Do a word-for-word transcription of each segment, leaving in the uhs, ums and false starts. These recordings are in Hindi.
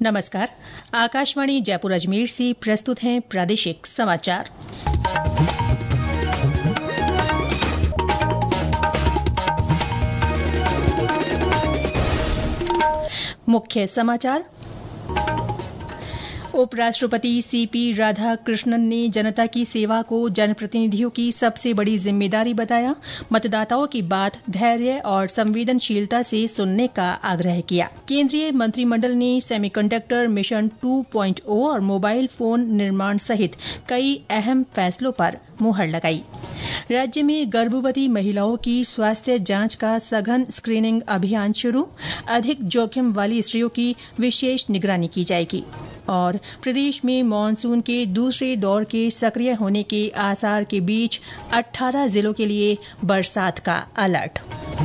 नमस्कार। आकाशवाणी जयपुर अजमेर से प्रस्तुत हैं प्रादेशिक समाचार। मुख्य समाचार। उपराष्ट्रपति सीपी राधाकृष्णन ने जनता की सेवा को जनप्रतिनिधियों की सबसे बड़ी जिम्मेदारी बताया। मतदाताओं की बात धैर्य और संवेदनशीलता से सुनने का आग्रह किया। केंद्रीय मंत्रिमंडल ने semiconductor mission two point O और मोबाइल फोन निर्माण सहित कई अहम फैसलों पर मुहर लगाई। राज्य में गर्भवती महिलाओं की स्वास्थ्य जांच का सघन स्क्रीनिंग अभियान शुरू। अधिक जोखिम वाली स्त्रियों की विशेष निगरानी की जाएगी। और प्रदेश में मानसून के दूसरे दौर के सक्रिय होने के आसार के बीच अठारह जिलों के लिए बरसात का अलर्ट।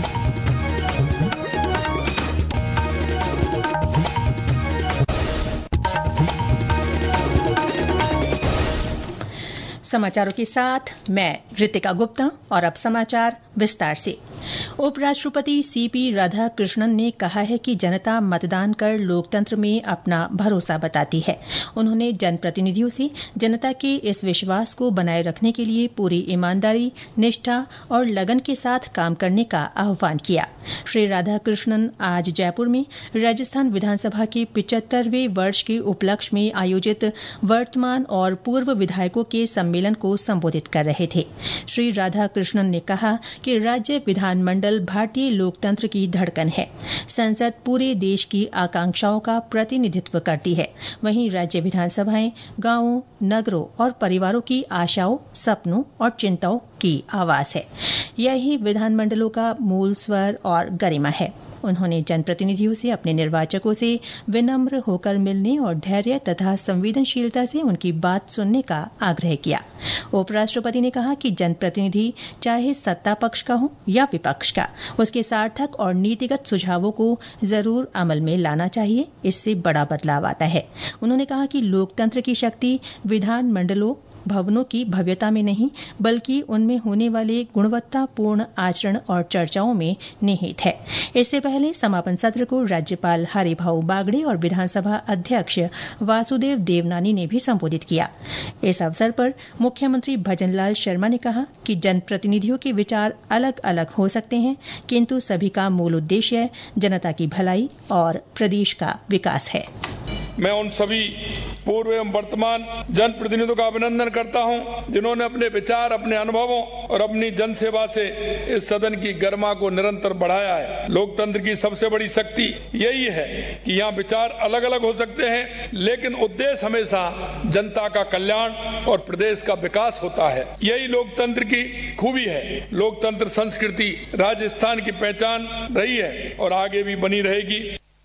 समाचारों के साथ मैं रितिका गुप्ता और अब समाचार विस्तार से। उपराष्ट्रपति सीपी राधाकृष्णन ने कहा है कि जनता मतदान कर लोकतंत्र में अपना भरोसा बताती है। उन्होंने जनप्रतिनिधियों से जनता के इस विश्वास को बनाए रखने के लिए पूरी ईमानदारी, निष्ठा और लगन के साथ काम करने का आह्वान किया। श्री राधाकृष्णन आज जयपुर में राजस्थान विधानसभा के पिचहत्तरवें वर्ष के उपलक्ष्य में आयोजित वर्तमान और पूर्व विधायकों के सम्मेलन को संबोधित कर रहे थे। श्री राधाकृष्णन ने कहा कि राज्य विधानमंडल भारतीय लोकतंत्र की धड़कन है। संसद पूरे देश की आकांक्षाओं का प्रतिनिधित्व करती है। वहीं राज्य विधानसभाएं गांवों, नगरों और परिवारों की आशाओं, सपनों और चिंताओं की आवाज है। यही विधानमंडलों का मूल स्वर और गरिमा है। उन्होंने जनप्रतिनिधियों से अपने निर्वाचकों से विनम्र होकर मिलने और धैर्य तथा संवेदनशीलता से उनकी बात सुनने का आग्रह किया। उपराष्ट्रपति ने कहा कि जनप्रतिनिधि चाहे सत्ता पक्ष का हो या विपक्ष का, उसके सार्थक और नीतिगत सुझावों को जरूर अमल में लाना चाहिए। इससे बड़ा बदलाव आता है। उन्होंने कहा कि लोकतंत्र की शक्ति विधानमंडलों भवनों की भव्यता में नहीं, बल्कि उनमें होने वाले गुणवत्तापूर्ण आचरण और चर्चाओं में निहित है। इससे पहले समापन सत्र को राज्यपाल हरिभाऊ बागड़े और विधानसभा अध्यक्ष वासुदेव देवनानी ने भी संबोधित किया। इस अवसर पर मुख्यमंत्री भजनलाल शर्मा ने कहा कि जनप्रतिनिधियों के विचार अलग अलग हो सकते हैं, किंतु सभी का मूल उद्देश्य जनता की भलाई और प्रदेश का विकास है। मैं उन सभी पूर्व एवं वर्तमान जनप्रतिनिधियों का अभिनंदन करता हूं, जिन्होंने अपने विचार, अपने अनुभवों और अपनी जनसेवा से इस सदन की गरिमा को निरंतर बढ़ाया है। लोकतंत्र की सबसे बड़ी शक्ति यही है कि यहाँ विचार अलग अलग हो सकते हैं, लेकिन उद्देश्य हमेशा जनता का कल्याण और प्रदेश का विकास होता है। यही लोकतंत्र की खूबी है। लोकतंत्र संस्कृति राजस्थान की पहचान रही है और आगे भी बनी रहेगी।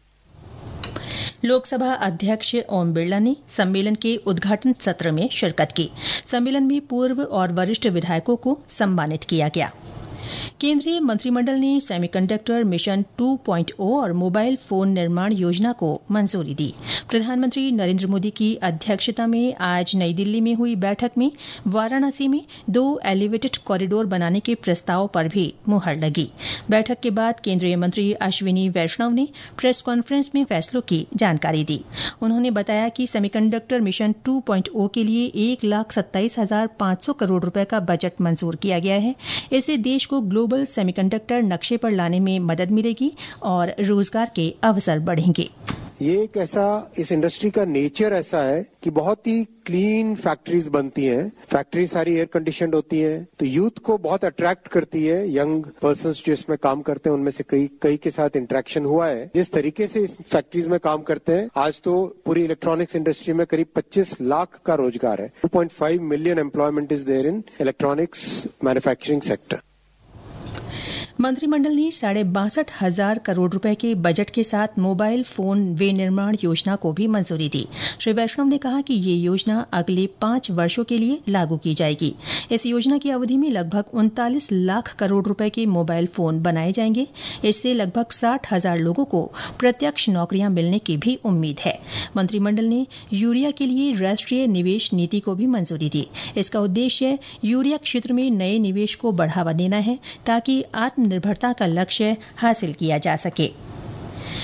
लोकसभा अध्यक्ष ओम बिरला ने सम्मेलन के उद्घाटन सत्र में शिरकत की। सम्मेलन में पूर्व और वरिष्ठ विधायकों को सम्मानित किया गया। केंद्रीय मंत्रिमंडल ने semiconductor mission two point O और मोबाइल फोन निर्माण योजना को मंजूरी दी। प्रधानमंत्री नरेंद्र मोदी की अध्यक्षता में आज नई दिल्ली में हुई बैठक में वाराणसी में दो एलिवेटेड कॉरिडोर बनाने के प्रस्ताव पर भी मुहर लगी। बैठक के बाद केंद्रीय मंत्री अश्विनी वैष्णव ने प्रेस कॉन्फ्रेंस में फैसलों की जानकारी दी। उन्होंने बताया कि semiconductor mission two point O के लिए एक लाख सत्ताईस हजार पांच सौ करोड़ रुपए का बजट मंजूर किया गया है। इससे देश को ग्लोबल सेमीकंडक्टर नक्शे पर लाने में मदद मिलेगी और रोजगार के अवसर बढ़ेंगे। ये एक ऐसा, इस इंडस्ट्री का नेचर ऐसा है कि बहुत ही क्लीन फैक्ट्रीज बनती हैं। फैक्ट्री सारी एयर कंडीशनड होती हैं, तो यूथ को बहुत अट्रैक्ट करती है। यंग पर्सन्स जो इसमें काम करते हैं, उनमें से कई कई के साथ इंटरेक्शन हुआ है। जिस तरीके से इस फैक्ट्रीज में काम करते हैं, आज तो पूरी इलेक्ट्रॉनिक्स इंडस्ट्री में करीब पच्चीस लाख का रोजगार है। Two point five million employment is there in electronics manufacturing sector. मंत्रिमंडल ने साढ़े बासठ हजार करोड़ रुपए के बजट के साथ मोबाइल फोन विनिर्माण योजना को भी मंजूरी दी। श्री वैष्णव ने कहा कि ये योजना अगले पांच वर्षों के लिए लागू की जाएगी। इस योजना की अवधि में लगभग उनतालीस लाख करोड़ रुपए के मोबाइल फोन बनाए जाएंगे। इससे लगभग साठ हजार लोगों को प्रत्यक्ष नौकरियां मिलने की भी उम्मीद है। मंत्रिमंडल ने यूरिया के लिए राष्ट्रीय निवेश नीति को भी मंजूरी दी। इसका उद्देश्य यूरिया क्षेत्र में नए निवेश को बढ़ावा देना है, ताकि आत्मनिर्भरता का लक्ष्य हासिल किया जा सके।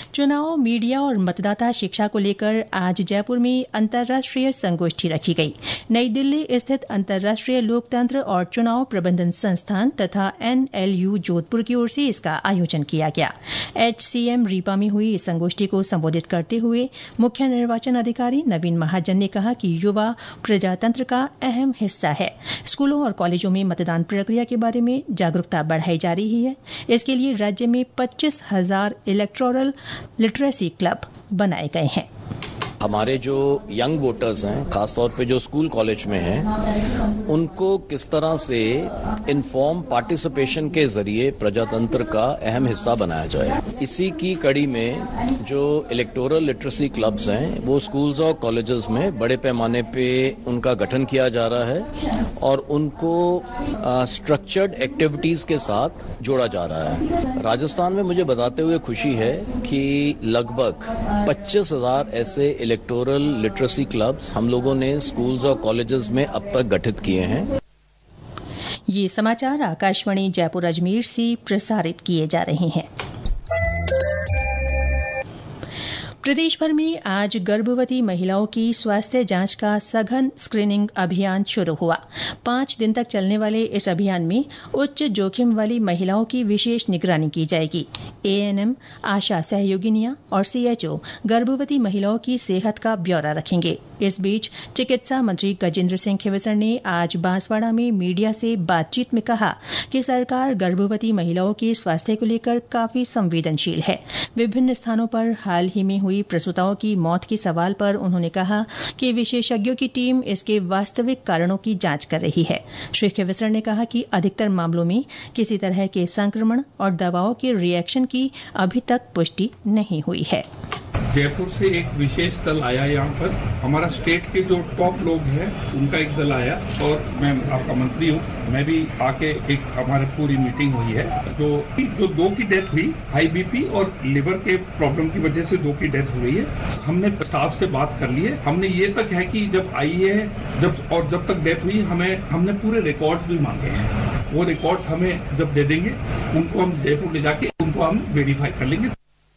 चुनाव, मीडिया और मतदाता शिक्षा को लेकर आज जयपुर में अंतर्राष्ट्रीय संगोष्ठी रखी गई। नई दिल्ली स्थित अंतर्राष्ट्रीय लोकतंत्र और चुनाव प्रबंधन संस्थान तथा एनएलयू जोधपुर की ओर से इसका आयोजन किया गया। एचसीएम रीपा में हुई इस संगोष्ठी को संबोधित करते हुए मुख्य निर्वाचन अधिकारी नवीन महाजन ने कहा कि युवा प्रजातंत्र का अहम हिस्सा है। स्कूलों और कॉलेजों में मतदान प्रक्रिया के बारे में जागरूकता बढ़ाई जा रही है। इसके लिए राज्य में पच्चीस हजार इलेक्टोरल लिटरेसी क्लब बनाए गए हैं। हमारे जो यंग वोटर्स हैं, खासतौर पे जो स्कूल कॉलेज में हैं, उनको किस तरह से इन्फॉर्म पार्टिसिपेशन के जरिए प्रजातंत्र का अहम हिस्सा बनाया जाए। इसी की कड़ी में जो इलेक्टोरल लिटरेसी क्लब्स हैं वो स्कूल्स और कॉलेजेस में बड़े पैमाने पे उनका गठन किया जा रहा है और उनको स्ट्रक्चर्ड एक्टिविटीज के साथ जोड़ा जा रहा है। राजस्थान में मुझे बताते हुए खुशी है कि लगभग पच्चीस हजार ऐसे इलेक्टोरल लिटरेसी क्लब्स हम लोगों ने स्कूल्स और कॉलेजेस में अब तक गठित किए हैं। ये समाचार आकाशवाणी जयपुर अजमेर से प्रसारित किए जा रहे हैं। प्रदेश भर में आज गर्भवती महिलाओं की स्वास्थ्य जांच का सघन स्क्रीनिंग अभियान शुरू हुआ। पांच दिन तक चलने वाले इस अभियान में उच्च जोखिम वाली महिलाओं की विशेष निगरानी की जाएगी। एएनएम, आशा सहयोगिनियां और सीएचओ गर्भवती महिलाओं की सेहत का ब्यौरा रखेंगे। इस बीच चिकित्सा मंत्री गजेंद्र सिंह खींवसर ने आज बांसवाड़ा में मीडिया से बातचीत में कहा कि सरकार गर्भवती महिलाओं के स्वास्थ्य को लेकर काफी संवेदनशील है। विभिन्न स्थानों पर हाल ही में हुई प्रसूताओं की मौत के सवाल पर उन्होंने कहा कि विशेषज्ञों की टीम इसके वास्तविक कारणों की जांच कर रही है। श्री खींवसर ने कहा कि अधिकतर मामलों में किसी तरह के संक्रमण और दवाओं के रिएक्शन की अभी तक पुष्टि नहीं हुई है। जयपुर से एक विशेष दल आया यहाँ पर। हमारा स्टेट के जो टॉप लोग हैं उनका एक दल आया और मैं आपका मंत्री हूँ, मैं भी आके एक हमारे पूरी मीटिंग हुई है। जो जो दो की डेथ हुई हाई बीपी और लिवर के प्रॉब्लम की वजह से दो की डेथ हुई है। हमने स्टाफ से बात कर ली है। हमने ये तक है कि जब आई है जब और जब तक डेथ हुई हमें हमने पूरे रिकॉर्ड्स भी मांगे हैं। वो रिकॉर्ड्स हमें जब दे देंगे उनको हम जयपुर ले जाके उनको हम वेरीफाई कर लेंगे।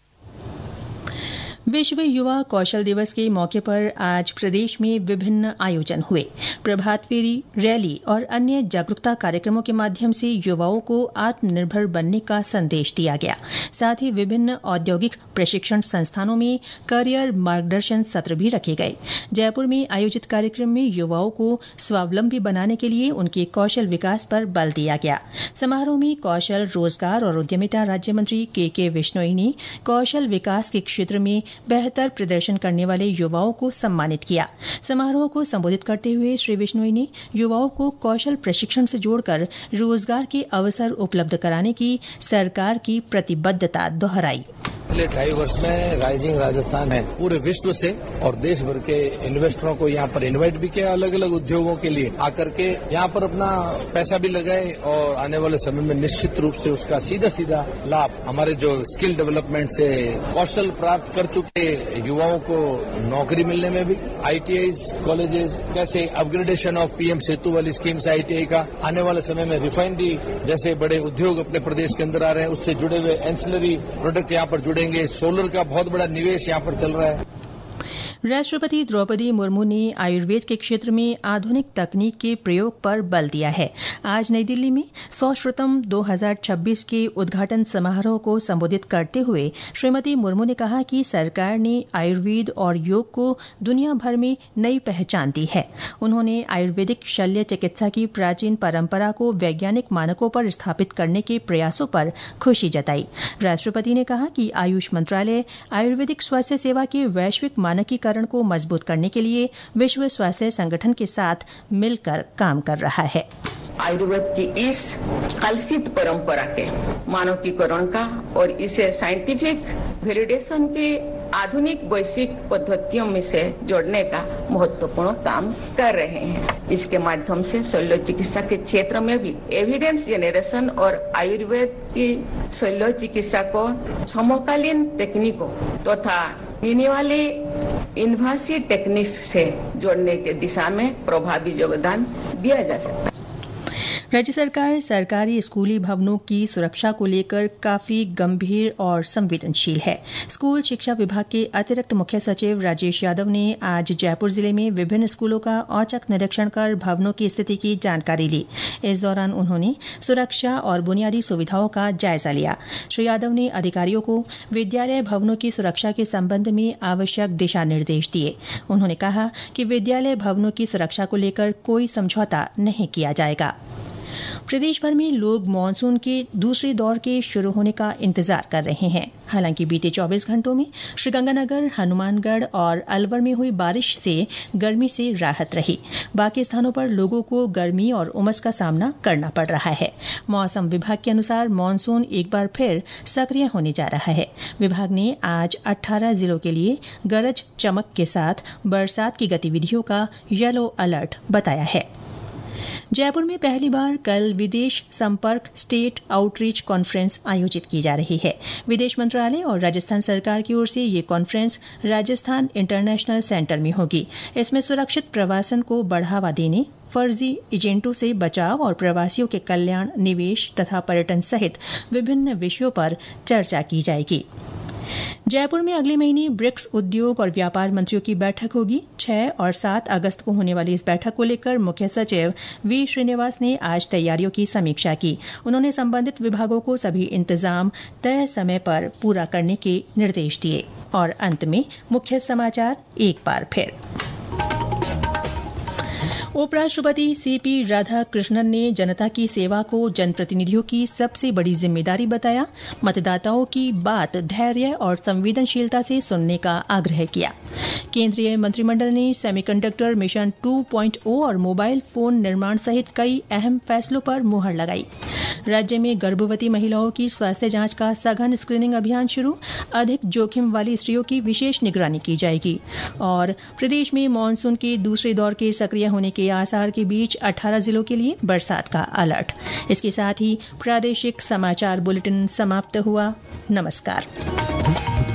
विश्व युवा कौशल दिवस के मौके पर आज प्रदेश में विभिन्न आयोजन हुए। प्रभात फेरी, रैली और अन्य जागरूकता कार्यक्रमों के माध्यम से युवाओं को आत्मनिर्भर बनने का संदेश दिया गया। साथ ही विभिन्न औद्योगिक प्रशिक्षण संस्थानों में करियर मार्गदर्शन सत्र भी रखे गए। जयपुर में आयोजित कार्यक्रम में युवाओं को स्वावलंबी बनाने के लिए उनके कौशल विकास पर बल दिया गया। समारोह में कौशल, रोजगार और उद्यमिता राज्य मंत्री के के विश्नोई ने कौशल विकास के क्षेत्र में बेहतर प्रदर्शन करने वाले युवाओं को सम्मानित किया। समारोह को संबोधित करते हुए श्री विश्नोई ने युवाओं को कौशल प्रशिक्षण से जोड़कर रोजगार के अवसर उपलब्ध कराने की सरकार की प्रतिबद्धता दोहराई। पिछले ढाई वर्ष में राइजिंग राजस्थान है पूरे विश्व से और देश भर के इन्वेस्टरों को यहाँ पर इनवाइट भी किया, अलग अलग उद्योगों के लिए आकर के यहाँ पर अपना पैसा भी लगाए और आने वाले समय में निश्चित रूप से उसका सीधा सीधा लाभ हमारे जो स्किल डेवलपमेंट से कौशल प्राप्त कर चुके युवाओं को नौकरी मिलने में भी। आईटीआई कॉलेजेस कैसे अपग्रेडेशन ऑफ पीएम सेतु वाली स्कीम से आईटीआई का आने वाले समय में रिफाइनरी जैसे बड़े उद्योग अपने प्रदेश के अंदर आ रहे हैं, उससे जुड़े हुए एंसिलरी प्रोडक्ट यहाँ पर जुड़े। सोलर का बहुत बड़ा निवेश यहाँ पर चल रहा है। राष्ट्रपति द्रौपदी मुर्मू ने आयुर्वेद के क्षेत्र में आधुनिक तकनीक के प्रयोग पर बल दिया है। आज नई दिल्ली में सौश्रुतम दो हज़ार छब्बीस के उद्घाटन समारोह को संबोधित करते हुए श्रीमती मुर्मू ने कहा कि सरकार ने आयुर्वेद और योग को दुनिया भर में नई पहचान दी है। उन्होंने आयुर्वेदिक शल्य चिकित्सा की प्राचीन परंपरा को वैज्ञानिक मानकों पर स्थापित करने के प्रयासों पर खुशी जताई। राष्ट्रपति ने कहा कि आयुष मंत्रालय आयुर्वेदिक स्वास्थ्य सेवा के वैश्विक मानकीकरण को मजबूत करने के लिए विश्व स्वास्थ्य संगठन के साथ मिलकर काम कर रहा है। आयुर्वेद की इस कलसित परंपरा के मानकीकरण का और इसे साइंटिफिक वैलिडेशन की आधुनिक वैश्विक पद्धतियों में से जोड़ने का महत्वपूर्ण काम कर रहे हैं। इसके माध्यम से शल्य चिकित्सा के क्षेत्र में भी एविडेंस जनरेशन और आयुर्वेद की शल्य चिकित्सा को समकालीन तकनीकों तथा मिनी वाली इन्वासिव टेक्निक्स से जोड़ने के दिशा में प्रभावी योगदान दिया जा सकता है। राज्य सरकार सरकारी स्कूली भवनों की सुरक्षा को लेकर काफी गंभीर और संवेदनशील है। स्कूल शिक्षा विभाग के अतिरिक्त मुख्य सचिव राजेश यादव ने आज जयपुर जिले में विभिन्न स्कूलों का औचक निरीक्षण कर भवनों की स्थिति की जानकारी ली। इस दौरान उन्होंने सुरक्षा और बुनियादी सुविधाओं का जायजा लिया। श्री यादव ने अधिकारियों को विद्यालय भवनों की सुरक्षा के संबंध में आवश्यक दिशा निर्देश दिए। उन्होंने कहा कि विद्यालय भवनों की सुरक्षा को लेकर कोई समझौता नहीं किया जाएगा। प्रदेश भर में लोग मानसून के दूसरे दौर के शुरू होने का इंतजार कर रहे हैं। हालांकि बीते चौबीस घंटों में श्रीगंगानगर, हनुमानगढ़ और अलवर में हुई बारिश से गर्मी से राहत रही। बाकी स्थानों पर लोगों को गर्मी और उमस का सामना करना पड़ रहा है। मौसम विभाग के अनुसार मानसून एक बार फिर सक्रिय होने जा रहा है। विभाग ने आज अठारह जिलों के लिए गरज चमक के साथ बरसात की गतिविधियों का येलो अलर्ट बताया है। जयपुर में पहली बार कल विदेश संपर्क स्टेट आउटरीच कॉन्फ्रेंस आयोजित की जा रही है। विदेश मंत्रालय और राजस्थान सरकार की ओर से ये कॉन्फ्रेंस राजस्थान इंटरनेशनल सेंटर में होगी। इसमें सुरक्षित प्रवासन को बढ़ावा देने, फर्जी एजेंटों से बचाव और प्रवासियों के कल्याण, निवेश तथा पर्यटन सहित विभिन्न विषयों पर चर्चा की जाएगी। जयपुर में अगले महीने ब्रिक्स उद्योग और व्यापार मंत्रियों की बैठक होगी। छह और सात अगस्त को होने वाली इस बैठक को लेकर मुख्य सचिव वी श्रीनिवास ने आज तैयारियों की समीक्षा की। उन्होंने संबंधित विभागों को सभी इंतजाम तय समय पर पूरा करने के निर्देश दिए। और अंत में मुख्य समाचार एक बार फिर। उपराष्ट्रपति सीपी राधाकृष्णन ने जनता की सेवा को जनप्रतिनिधियों की सबसे बड़ी जिम्मेदारी बताया। मतदाताओं की बात धैर्य और संवेदनशीलता से सुनने का आग्रह किया। केंद्रीय मंत्रिमंडल ने semiconductor mission two point O और मोबाइल फोन निर्माण सहित कई अहम फैसलों पर मुहर लगाई। राज्य में गर्भवती महिलाओं की स्वास्थ्य जांच का सघन स्क्रीनिंग अभियान शुरू। अधिक जोखिम वाली स्त्रियों की विशेष निगरानी की जाएगी। और प्रदेश में मानसून के दूसरे दौर के सक्रिय होने के आसार के बीच अठारह जिलों के लिए बरसात का अलर्ट। इसके साथ ही प्रादेशिक समाचार बुलेटिन समाप्त हुआ। नमस्कार।